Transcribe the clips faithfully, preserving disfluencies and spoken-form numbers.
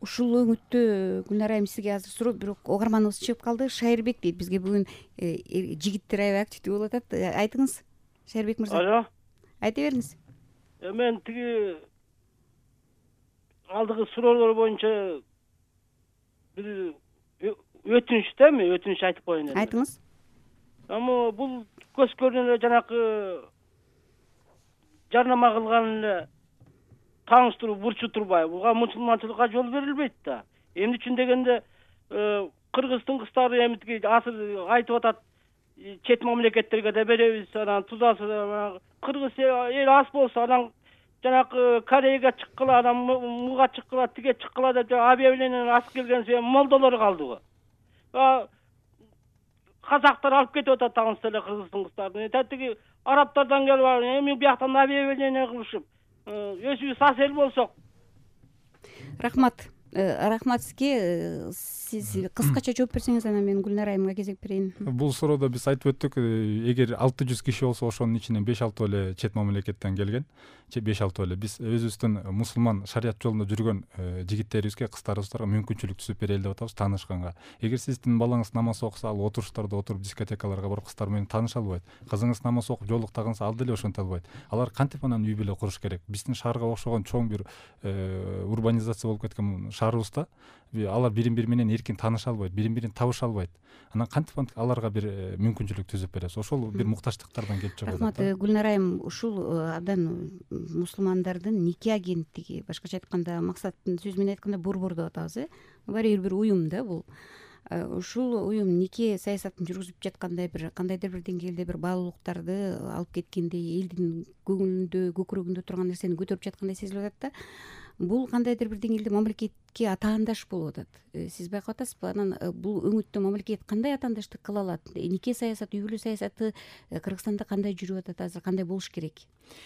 ушул өңүттө Гүлнар айым сизге азыр суроо, бирок угарманыбыз чыгып калды. Шайырбек дейт бизге бүгүн жигиттер аябай активдүү болуп атат. Айтыңыз, Шайырбек мырза. Алло. Айта бериңиз. Мен тиги алдыгы суроолор боюнча бир өтүнүч да, мен өтүнүч айтып коеюн эле. Айтыңыз. Эми бул көз көрүнөн эле жанакы жарнама кылган эле тааныштыруу бурчу турбайбы? Буга мусулманчылыкка жол берилбейт да. Эмне үчүн дегенде, кыргыздын кыздары эми тиги азыр айтып атат, чет мамлекеттерге да беребиз, анан тузасы да, кыргыз эл аз болсо анан жанакы Кореяга чыккыла, анан муга чыккыла, тиге чыккыла деп объявление ачып келген себеп молдолор калдыбы? Казактар алып кетип атат тагын эле кыргыздын кыздарын. Тиги арабтардан келип, эми бияктан объявление кылышып, өзүбүз аз эл болсок. Рахмат. Рахмат сизге. Сиз кыскача жооп берсеңиз, анан мен Гүлнар айымга кезек берейин. Бул суроодо биз айтып өттүк, эгер алты жүз киши болсо, ошонун ичинен беш алты эле чет мамлекеттен келген. беш алты эле биз өзүбүздүн мусулман шарият жолунда жүргөн жигиттерибизге, кыздарыбызга мүмкүнчүлүк түзүп берели деп атабыз таанышканга. Эгер сиздин балаңыз намаз окуса, ал отуруштарда отуруп дискотекаларга барып кыздар менен тааныша албайт. Кызыңыз намаз окуп жолуктаганса, ал деле ошонто албайт. Алар кантип анан үй бүлө куруш керек? Биздин шаарга окшогон чоң бир урбанизация болуп кеткен шаарыбызда алар бирин бири менен эркин тааныша албайт, бирин бирин табыша албайт. Анан кантип аларга бир мүмкүнчүлүк түзүп беребиз? Ошол бир муктаждыктардан келип чыгат. Рахмат, Гүлнар айым, ушул абдан мусулмандардын нике агенттиги, башкача айтканда, максаттын сөзү менен айтканда борбор деп атабыз, э? Баары бир уюм да бул. Ушул уюм нике саясатын жүргүзүп жаткандай бир кандайдыр бир деңгээлде бир баалуулуктарды алып кеткендей, элдин көңүлүндө, көкүрөгүндө турган нерсени көтөрүп жаткандай сезилип атат да. Бул кандайдыр бир деңгээлде мамлекетке атаандаш болуп атат. Сиз байкап атасызбы? Анан бул өңүттө мамлекет кандай атаандаштык кыла алат? Нике саясаты, үй бүлө саясаты Кыргызстанда кандай жүрүп атат азыр, кандай болуш керек?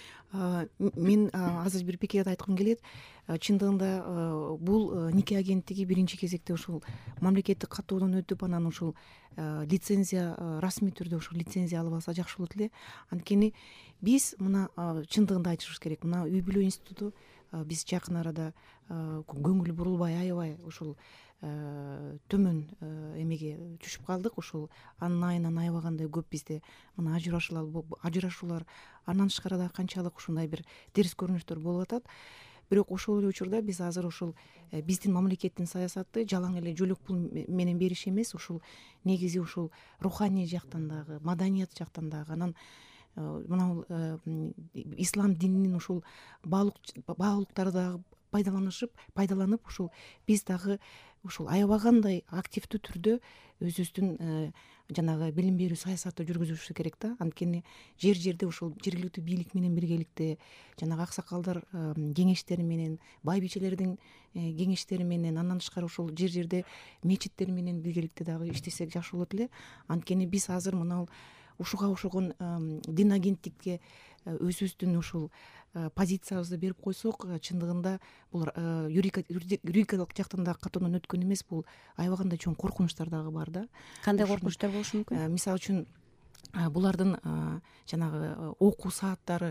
Мен азыр бир пикирди айткым келет. Чындыгында бул нике агенттиги биринчи кезекте ушул мамлекеттик катоодон өтүп, анан ушул лицензия, расмий түрдө ушул лицензия алып алса жакшы болот эле. Анткени биз мына чындыгында айтышыбыз керек. Мына үй бүлө институту биз жакын арада көңүл бурулбай, аябай ушул төмөн эмеге түшүп калдык. Ушул анын айынан аябагандай көп бизде мына ажырашуулар, андан тышкары да канчалык ушундай бир терс көрүнүштөр болуп атат. Бирок ошол эле учурда биз азыр ушул биздин мамлекеттин саясаты жалаң эле жөлөк пул менен бериш эмес, ушул негизи ушул руханий жактан дагы, маданият жактан дагы, анан мына ислам дининин ушул баалуулуктары дагы пайдаланышып, пайдаланып ушул биз дагы ушул аябагандай активдүү түрдө өзүбүздүн жанагы билим берүү саясатты жүргүзүшү керек да. Анткени жер жерде ушул жергиликтүү бийлик менен биргеликте жанагы аксакалдар кеңештери менен, байбичелердин кеңештери менен, андан тышкары ушул жер жерде мечиттер менен биргеликте дагы иштесек жакшы болот эле. Анткени биз азыр мына ушуга окшогон дин агенттикке өзүбүздүн ушул позициябызды берип койсок, чындыгында бул юридикалык жактан да катоодон өткөн эмес, бул аябагандай чоң коркунучтар дагы бар да. Кандай коркунучтар болушу мүмкүн? Мисалы үчүн булардын жанагы окуу сааттары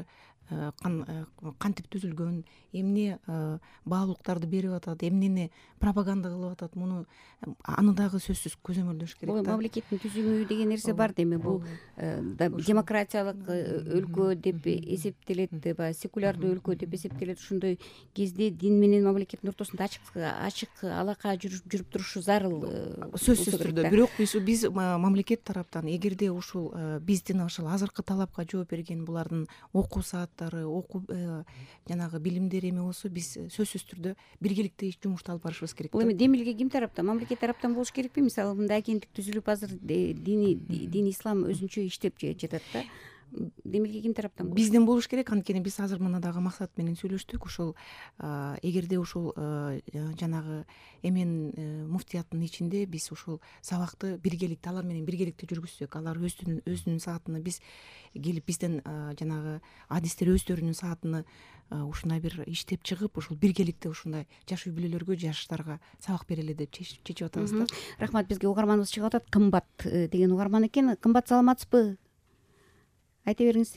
кантип түзүлгөн, эмне баалуулуктарды берип атат, эмнени пропаганда кылып атат, муну аны дагы сөзсүз көзөмөлдөш керек да. Мамлекеттин түзүмү деген нерсе бар деме. Бул демократиялык өлкө деп эсептелет, секулярдуу өлкө деп эсептелет. Ушундай кезде дин менен мамлекеттин ортосунда ачык ачык алака жүрүп турушу зарыл. Сөзсүз түрдө. Бирок биз мамлекет тараптан эгерде ушул биздин ушул азыркы талапка жооп берген булардын окуу сааттары, окуу жанагы билимдери эме болсо, биз сөзсүз түрдө биргеликте жумушту алып барышыбыз керек. Бул эми демилге ким тараптан? Мамлекет тараптан болуш керекпи? Мисалы, мындай агенттик түзүлүп азыр дини дин ислам өзүнчө иштеп жатат да. Демилге ким тараптан? Бизден болуш керек. Анткени биз азыр мына дагы максат менен сүйлөштүк. Ушул эгерде ушул жанагы эмен муфтияттын ичинде биз ушул сабакты биргеликте алар менен биргеликте жүргүзсөк, алар өзүнүн өзүнүн саатына, биз келип бизден жанагы адистер өздөрүнүн саатына ушундай бир иштеп чыгып, ушул биргеликте ушундай жаш үй бүлөлөргө, жаштарга сабак берели деп чечип атабыз да. Рахмат, бизге угарманыбыз чыгып атат. Кымбат деген угарман экен. Кымбат, саламатсызбы? Айта бериңиз.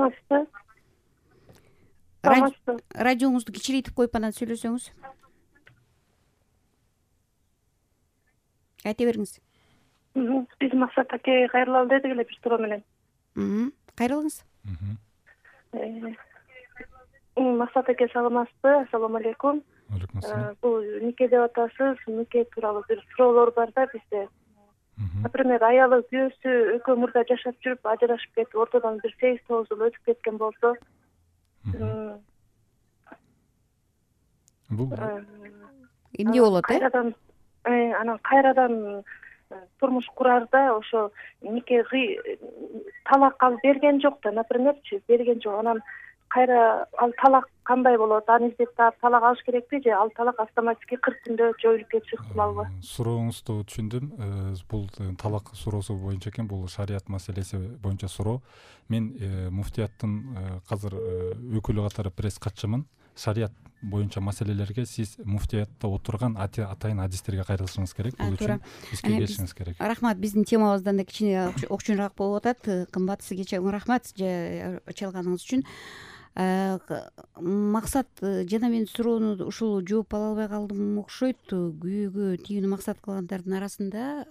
Саламатсызбы? Радиоңузду кичирейтип коюп анан сүйлөсөңүз. айта бериңиз. Биз Максат аке кайрылалы дедик эле бир суроо менен. Кайрылыңыз. Максат аке саламатсызбы? Ассалому алейкум. Алейкум ассалам. Бул нике деп атасыз, нике тууралуу бир суроолор бар да бизде. Например, аялы күйөөсү экөө мурда жашап жүрүп ажырашып кетип, ортодон бир сегиз тогуз жыл өтүп кеткен болсо, бул эмне болот? э Кайрадан анан кайрадан турмуш курарда ошо нике талак алып берген жок да, напримерчи, берген жок. Анан кайра ал талак кандай болот? Аны издеп таап талак алыш керекпи же ал талак автоматически кырк күндө жоюлуп кетиши ыктымалбы? Сурооңузду түшүндүм. Бул талак суроосу боюнча экен, бул шарият маселеси боюнча суроо. Мен муфтияттын азыр өкүлү катары пресс катчымын. Шарият боюнча маселелерге сиз муфтиятта отурган атайын адистерге кайрылышыңыз керек. Бул үчүн бизге келишиңиз керек. Рахмат. Биздин темабыздан да кичине окчуныраак болуп атат. Кымбат, сизге чоң рахмат чалганыңыз үчүн. Максат жана мен суроону ушул жооп ала албай калдым окшойт. Күйөөгө тийүүнү максат кылгандардын арасында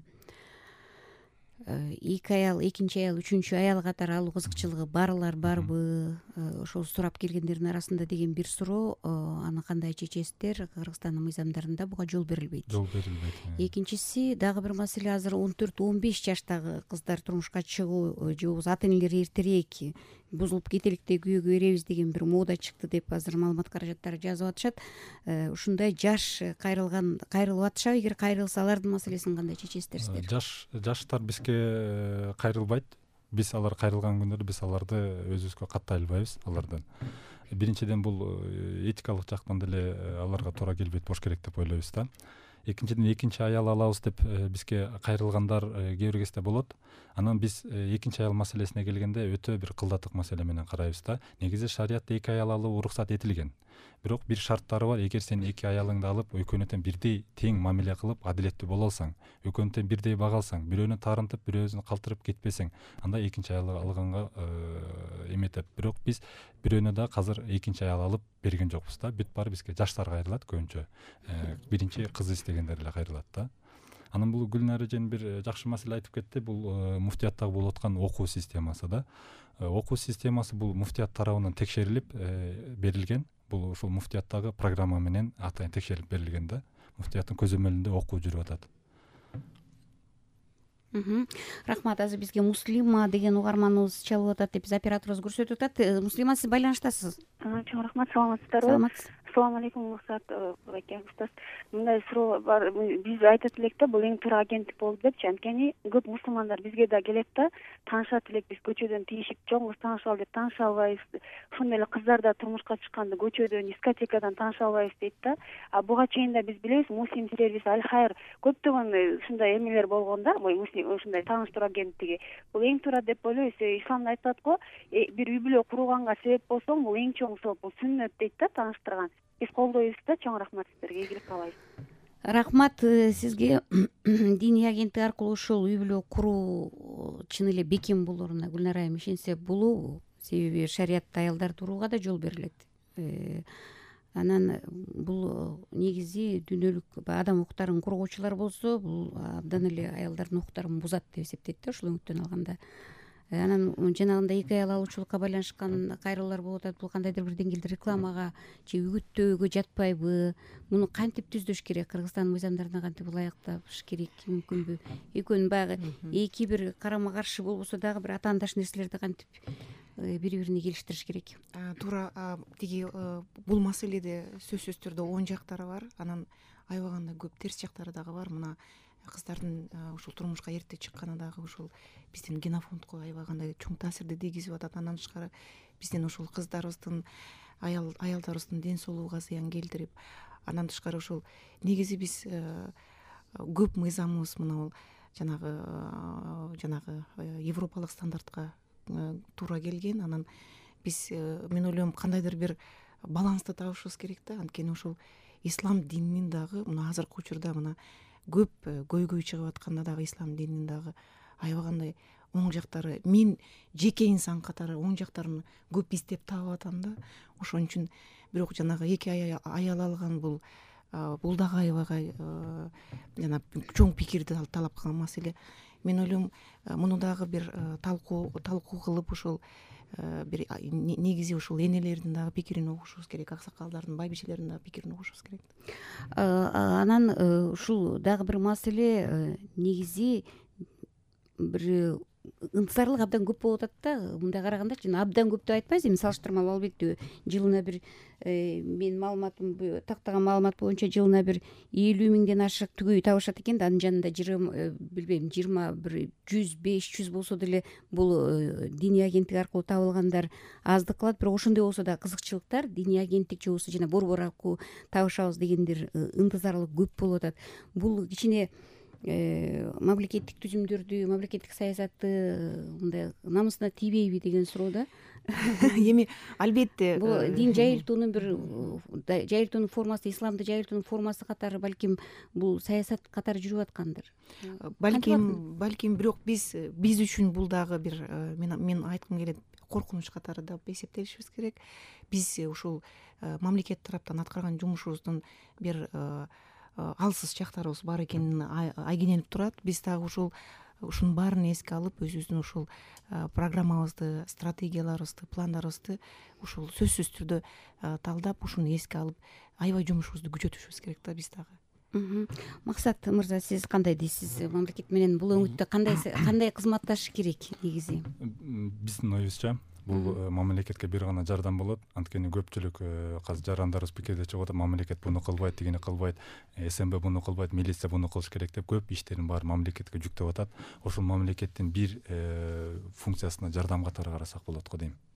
эки аял, экинчи аял, үчүнчү аял катары алуу кызыкчылыгы барлар барбы? Ошол сурап келгендердин арасында деген бир суроо. Аны кандай чечесиздер? Кыргызстандын мыйзамдарында буга жол берилбейт. Жол берилбейт. Экинчиси, дагы бир маселе, азыр он төрт он беш жаштагы кыздар турмушка чыгуу же болбосо ата энелери эртерээк бузулуп кетелик да күйөөгө беребиз деген бир мода чыкты деп азыр маалымат каражаттары жазып атышат. Ушундай жаш кайрылган кайрылып атышабы? Эгер кайрылса, алардын маселесин кандай чечесиздер сиздер? Жаш жаштар бизге кайрылбайт. Биз алар кайрылган күндөрдө биз аларды өзүбүзгө каттай албайбыз алардан. Биринчиден бул этикалык жактан деле аларга туура келбейт болуш керек деп ойлойбуз да. Экинчиден экинчи аял алабыз деп бизге кайрылгандар кээ бир кезде болот. Анан биз экинчи аял маселесине келгенде өтө бир кылдатык маселе менен карайбыз да. Негизи шариятта эки аял алуу уруксат этилген. Бирок бир шарттары бар. Эгер сен эки аялыңды алып, экөөнү тең бирдей тең мамиле кылып, адилеттүү боло алсаң, экөөнү тең бирдей бага алсаң, бирөөнү тарынтып, бирөөсүн калтырып кетпесең, анда экинчи аял алганга эметет. Бирок биз бирөөнү да азыр экинчи аял алып берген жокпуз да. Бүт баары бизге жаштар кайрылат көбүнчө. Биринчи кыз издегендер эле кайрылат да. Анан бул Гүлнара эжен бир жакшы маселе айтып кетти. Бул муфтияттагы болуп аткан окуу системасы да. Окуу системасы бул муфтият тарабынан текшерилип берилген. Бул ушул муфтияттагы программа менен атайын текшерип берилген да. Муфтияттын көзөмөлүндө окуу жүрүп атат. Рахмат. Азыр бизге Муслима деген угарманыбыз чалып атат деп биз операторубуз көрсөтүп атат. Муслима, сиз байланыштасыз. Чоң рахмат, саламатсыздарбы? Саламатсыз. Assalomu alaykum Muxtat aka, ustаз. Мындай суроо бар. Биз айтат элек да, бул эң туура агенттик болуп депчи. Анткени көп мусулмандар бизге да келет да, таанышат элек, биз көчөдөн тийишип, чоң кыз тааныша ал деп тааныша албайбыз. Ошондой эле кыздар да турмушка чыкканда көчөдөн, дискотекадан тааныша албайбыз дейт да. А буга чейин да биз билебиз, Муслим сервис, Аль Хайр көптөгөн ушундай эмелер болгон да, муслим ушундай тааныштыруу агенттиги. Бул эң туура деп ойлойбуз. Исламда айтылат го, бир үй бүлө курганга себеп болсоң, бул эң чоң сооп, бул сүннөт дейт да, тааныштырган. Биз колдойбуз да. Чоң рахмат сиздерге, ийгилик каалайбыз. Рахмат сизге. Диний агенттик аркылуу ушул үй бүлө куруу чын эле бекем болоруна Гүлнара айым ишенсе болобу? Себеби шариятта аялдарды урууга да жол берилет. Анан бул негизи дүйнөлүк адам укуктарын коргоочулар болсо, бул абдан эле аялдардын укуктарын бузат деп эсептейт да, ушул өңүттөн алганда. Анан жанагындай эки аял алуучулукка байланышкан кайрылуулар болуп атат. Бул кандайдыр бир деңгээлде рекламага же үгүттөөгө жатпайбы? Муну кантип түздөш керек? Кыргызстандын мыйзамдарына кантип ылайыкташ керек? Мүмкүнбү? Экөөнүн баягы эки бир карама каршы болбосо дагы бир атаандаш нерселерди кантип бири бирине келиштириш керек? Туура тиги бул маселеде сөзсүз түрдө оң жактары бар, анан аябаганда көп терс жактары дагы бар. Мына кыздардын ушул турмушка эрте чыкканы дагы ушул биздин генофондко аябагандай чоң таасирди тийгизип атат. Андан тышкары биздин ушул кыздарыбыздын, аял аялдарыбыздын ден соолугуна зыян келтирип, андан тышкары ушул негизи биз көп мыйзамыбыз мына жанагы жанагы европалык стандартка туура келген. Анан биз, мен ойлойм, кандайдыр бир балансты табышыбыз керек да. Анткени ушул ислам дининин дагы мына азыркы учурда мына көп көйгөй чыгып атканда дагы ислам дининин дагы аябагандай оң жактары, мен жеке инсан катары оң жактарын көп издеп таап атам да. Ошон үчүн бирок жанагы эки аял алган бул бул дагы аябай жана чоң пикирди талап кылган маселе. Мен ойлойм муну дагы бир талкуу талкуу кылып ушул бир негизи ушул энелердин дагы пикирин угушубуз керек, аксакалдардын, байбичелердин дагы пикирин угушубуз керек. Анан ушул дагы бир маселе, негизи бир ынтызарлык абдан көп болуп атат да. Мындай карагандачы, абдан көп деп айтпайбыз, эми салыштырмалуу албетте жылына бир менин маалыматым, тактаган маалымат боюнча жылына бир элүү миңден ашык түгөй табышат экен да. Анын жанында жыйырма билбейм жыйырма бир жүз беш жүз болсо деле бул диний агенттик аркылуу табылгандар аздык кылат. Бирок ошондой болсо да кызыкчылыктар диний агенттик же болбосо жана борбор аркылуу табышабыз дегендер ынтызарлык көп болуп атат. Бул кичине мамлекеттик түзүмдөрдү, мамлекеттик саясатты мындай намысына тийбейби деген суроо да. Эми албетте бул дин жайылтуунун бир жайылтуунун формасы, исламды жайылтуунун формасы катары балким бул саясат катары жүрүп аткандыр. Балким, балким бирок биз биз үчүн бул дагы бир мен мен айткым келет, коркунуч катары да эсептелишибиз керек. Биз ушул мамлекет тараптан аткарган жумушубуздун бир алсыз жактарыбыз бар экенин айгинелип турат. Биз дагы ушул ушунун баарын эске алып, өзүбүздүн ушул программабызды, стратегияларыбызды, пландарыбызды ушул сөзсүз түрдө талдап, ушуну эске алып, аябай жумушубузду күчөтүшүбүз керек да биз дагы. Максат мырза, сиз кандай дейсиз? Мамлекет менен бул өңүттө кандай кандай кызматташыш керек негизи? Биздин оюбузча бул мамлекетке бир гана жардам болот. Анткени көпчүлүк азыр жарандарыбыз пикирде чыгып атат, мамлекет буну кылбайт, тигини кылбайт, СМБ буну кылбайт, милиция буну кылыш керек деп көп иштерин баары мамлекетке жүктөп атат. Ошол мамлекеттин бир функциясына жардам катары карасак болот го дейм.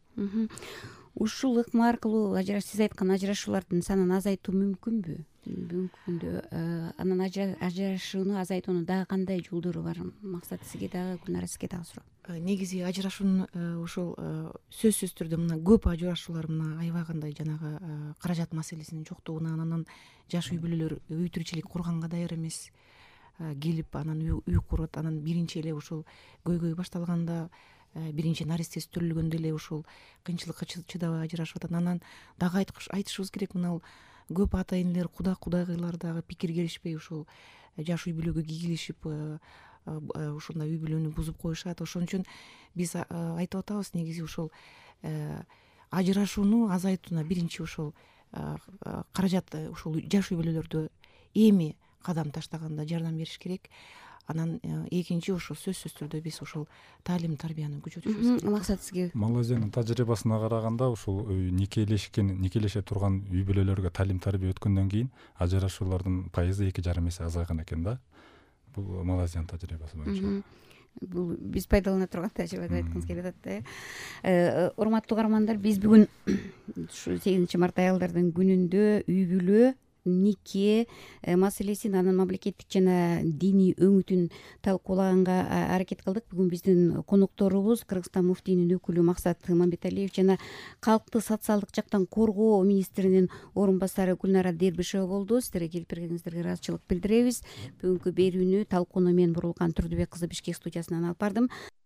Ушул ыкма аркылуу сиз айткан ажырашуулардын санын азайтуу мүмкүнбү? Бүгүнкү күндө анан ажырашууну азайтуунун дагы кандай жолдору бар? Максат сизге дагы, Гүлнара сизге дагы суроо. Негизи ажырашуунун ушул сөзсүз түрдө мына көп ажырашуулар мына аябагандай жанагы каражат маселесинин жоктугунан, анан жаш үй бүлөлөр үй тиричилик курганга даяр эмес, келип анан үй курат, анан биринчи эле ушул көйгөй башталганда, биринчи наристеси төрөлгөндө эле ушул кыйынчылыкка чыдабай ажырашып атат. Анан дагы айтышыбыз керек, мына көп ата энелер, куда кудайгыйлар дагы пикир келишпей ушул жаш үй бүлөгө кийлешип, ушундай үй бүлөнү бузуп коюшат. Ошон үчүн биз айтып атабыз, негизи ушул ажырашууну азайтууна биринчи ушул каражат ушул жаш үй бүлөлөрдө эми кадам таштаганда жардам бериш керек. Анан экинчи ушул сөзсүз түрдө биз ушул таалим тарбияны күчөтүшүбүз керек. Максат сизге? Малайзиянын тажрыйбасына караганда ушул никелешкен, никелеше турган үй бүлөлөргө таалим тарбия өткөндөн кийин ажырашуулардын пайызы эки жарым эсе азайган экен да. Бул Малайзиянын тажрыйбасы боюнча. Бул биз пайдалана турган тажрыйба деп айткыңыз келип атат да. Урматтуу каармандар, биз бүгүн ушу сегизинчи март аялдардын күнүндө үй бүлө, нике маселесин, анын мамлекеттик жана диний өңүтүн талкуулаганга аракет кылдык. Бүгүн биздин конокторубуз Кыргызстан муфтийинин өкүлү Максат Мамбеталиев жана калкты социалдык жактан коргоо министринин орун басары Гүлнара Дербишева болду. Сиздерге келип бергениңиздерге ыраазычылык билдиребиз. Бүгүнкү берүүнү талкууну мен Бурулкан Турдубек кызы Бишкек студиясынан алып бардым.